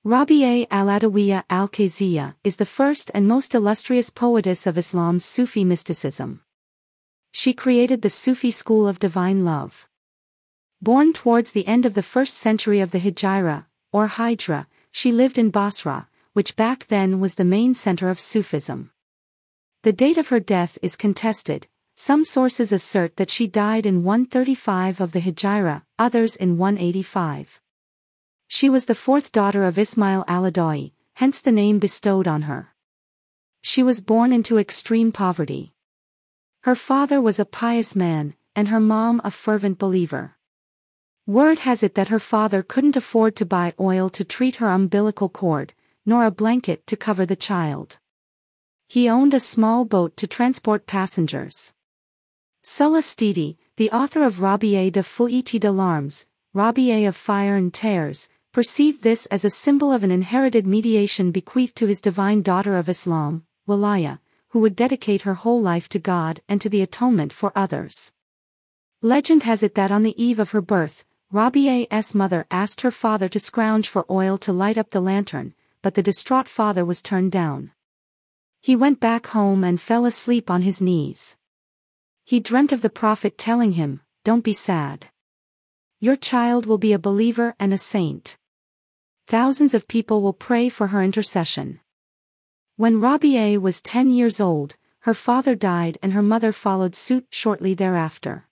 Rabi'a al-Adawiyya al-Qaziyya is the first and most illustrious poetess of Islam's Sufi mysticism. She created the Sufi school of divine love. Born towards the end of the 1st century of the Hijra, or Hijra, she lived in Basra, which back then was the main center of Sufism. The date of her death is contested. Some sources assert that she died in 135 of the Hijra, others in 185. She was the 4th daughter of Ismail al-Adawi, hence the name bestowed on her. She was born into extreme poverty. Her father was a pious man, and her mom a fervent believer. Word has it that her father couldn't afford to buy oil to treat her umbilical cord, nor a blanket to cover the child. He owned a small boat to transport passengers. Sulla Stidi, the author of Rabi'a de Fouiti de Larmes, Rabi'a of Fire and Tears, perceived this as a symbol of an inherited mediation bequeathed to his divine daughter of Islam, Walaya, who would dedicate her whole life to God and to the atonement for others. Legend has it that on the eve of her birth, Rabi'a's mother asked her father to scrounge for oil to light up the lantern, but the distraught father was turned down. He went back home and fell asleep on his knees. He dreamt of the Prophet telling him, "Don't be sad. Your child will be a believer and a saint. Thousands of people will pray for her intercession." When Rabi'a was 10 years old, her father died and her mother followed suit shortly thereafter.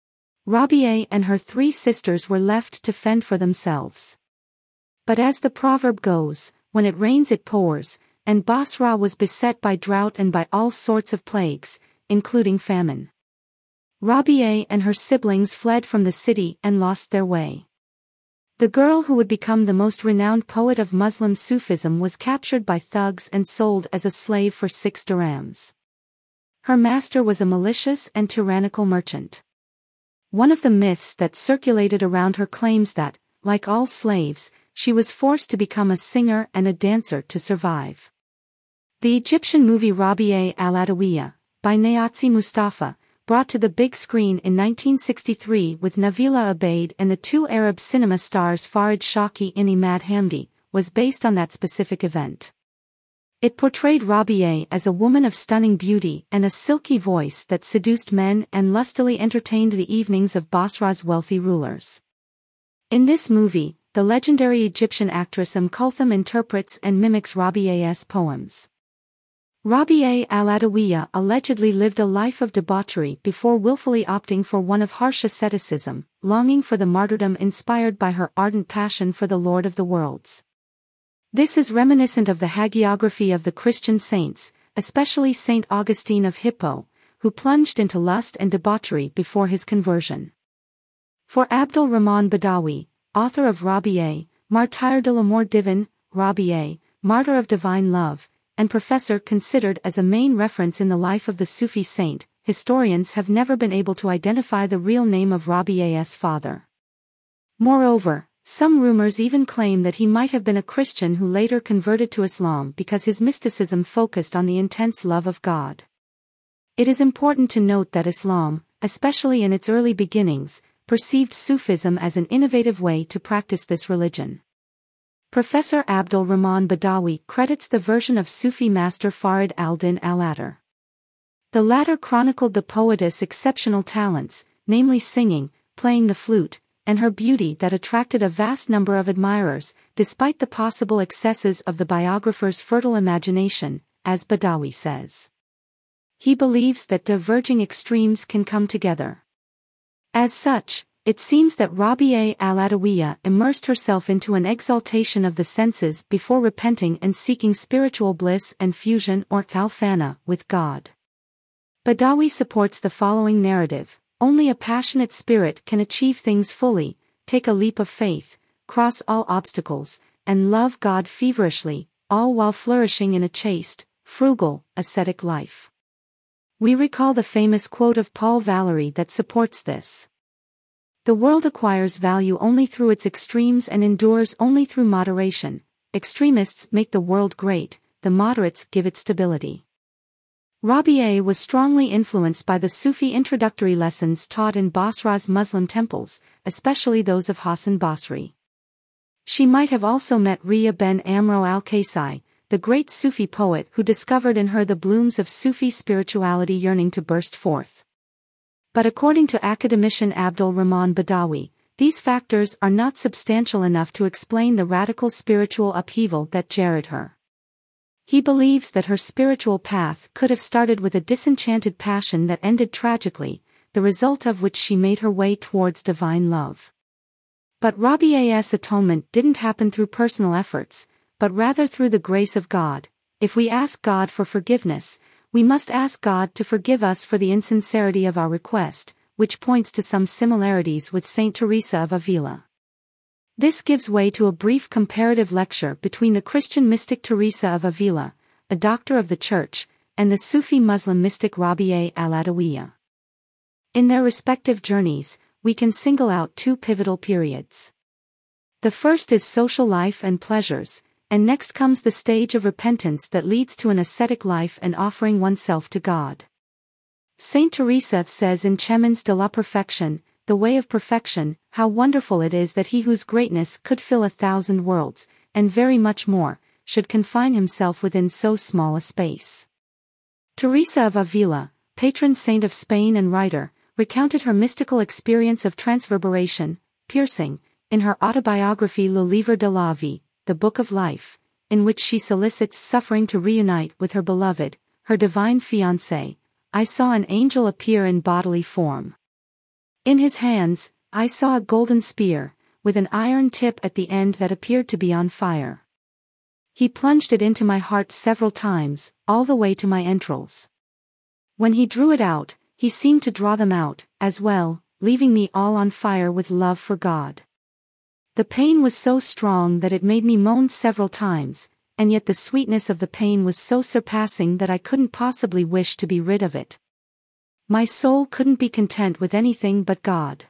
Rabi'a and her 3 sisters were left to fend for themselves. But as the proverb goes, when it rains it pours, and Basra was beset by drought and by all sorts of plagues, including famine. Rabi'a and her siblings fled from the city and lost their way. The girl who would become the most renowned poet of Muslim Sufism was captured by thugs and sold as a slave for 6 dirhams. Her master was a malicious and tyrannical merchant. One of the myths that circulated around her claims that, like all slaves, she was forced to become a singer and a dancer to survive. The Egyptian movie Rabi'a al-Adawiyya, by Niazi Mustafa, brought to the big screen in 1963 with Nabila Abaid and the 2 Arab cinema stars Farid Shaki and Imad Hamdi, was based on that specific event. It portrayed Rabi'a as a woman of stunning beauty and a silky voice that seduced men and lustily entertained the evenings of Basra's wealthy rulers. In this movie, the legendary Egyptian actress Kulthum interprets and mimics Rabi'a's poems. Rabi'a al-Adawiyya allegedly lived a life of debauchery before willfully opting for one of harsh asceticism, longing for the martyrdom inspired by her ardent passion for the Lord of the worlds. This is reminiscent of the hagiography of the Christian saints, especially Saint Augustine of Hippo, who plunged into lust and debauchery before his conversion. For Abdul Rahman Badawi, author of Rabi'a, Martyr de l'amour divin, Rabi'a, Martyr of Divine Love, and professor considered as a main reference in the life of the Sufi saint, historians have never been able to identify the real name of Rabi'a's father. Moreover, some rumors even claim that he might have been a Christian who later converted to Islam because his mysticism focused on the intense love of God. It is important to note that Islam, especially in its early beginnings, perceived Sufism as an innovative way to practice this religion. Professor Abdul Rahman Badawi credits the version of Sufi master Farid al-Din al-Attar. The latter chronicled the poetess' exceptional talents, namely singing, playing the flute, and her beauty that attracted a vast number of admirers, despite the possible excesses of the biographer's fertile imagination, as Badawi says. He believes that diverging extremes can come together. As such, it seems that Rabi'a al-Adawiyya immersed herself into an exaltation of the senses before repenting and seeking spiritual bliss and fusion or al-fana with God. Badawi supports the following narrative: only a passionate spirit can achieve things fully, take a leap of faith, cross all obstacles, and love God feverishly, all while flourishing in a chaste, frugal, ascetic life. We recall the famous quote of Paul Valéry that supports this. The world acquires value only through its extremes and endures only through moderation. Extremists make the world great, the moderates give it stability. Rabi'a was strongly influenced by the Sufi introductory lessons taught in Basra's Muslim temples, especially those of Hassan Basri. She might have also met Riya ben Amro al-Kaisi, the great Sufi poet who discovered in her the blooms of Sufi spirituality yearning to burst forth. But according to academician Abdul Rahman Badawi, these factors are not substantial enough to explain the radical spiritual upheaval that jarred her. He believes that her spiritual path could have started with a disenchanted passion that ended tragically, the result of which she made her way towards divine love. But Rabi'ah's atonement didn't happen through personal efforts, but rather through the grace of God. If we ask God for forgiveness, we must ask God to forgive us for the insincerity of our request, which points to some similarities with Saint Teresa of Avila. This gives way to a brief comparative lecture between the Christian mystic Teresa of Avila, a doctor of the Church, and the Sufi Muslim mystic Rabi'a al-Adawiyya. In their respective journeys, we can single out two pivotal periods. The first is social life and pleasures, and next comes the stage of repentance that leads to an ascetic life and offering oneself to God. Saint Teresa says in Chemins de la Perfection, the way of perfection, how wonderful it is that he whose greatness could fill 1,000 worlds, and very much more, should confine himself within so small a space. Teresa of Avila, patron saint of Spain and writer, recounted her mystical experience of transverberation, piercing, in her autobiography Le Livre de la Vie, the Book of Life, in which she solicits suffering to reunite with her beloved, her divine fiancé. I saw an angel appear in bodily form. In his hands, I saw a golden spear, with an iron tip at the end that appeared to be on fire. He plunged it into my heart several times, all the way to my entrails. When he drew it out, he seemed to draw them out, as well, leaving me all on fire with love for God. The pain was so strong that it made me moan several times, and yet the sweetness of the pain was so surpassing that I couldn't possibly wish to be rid of it. My soul couldn't be content with anything but God.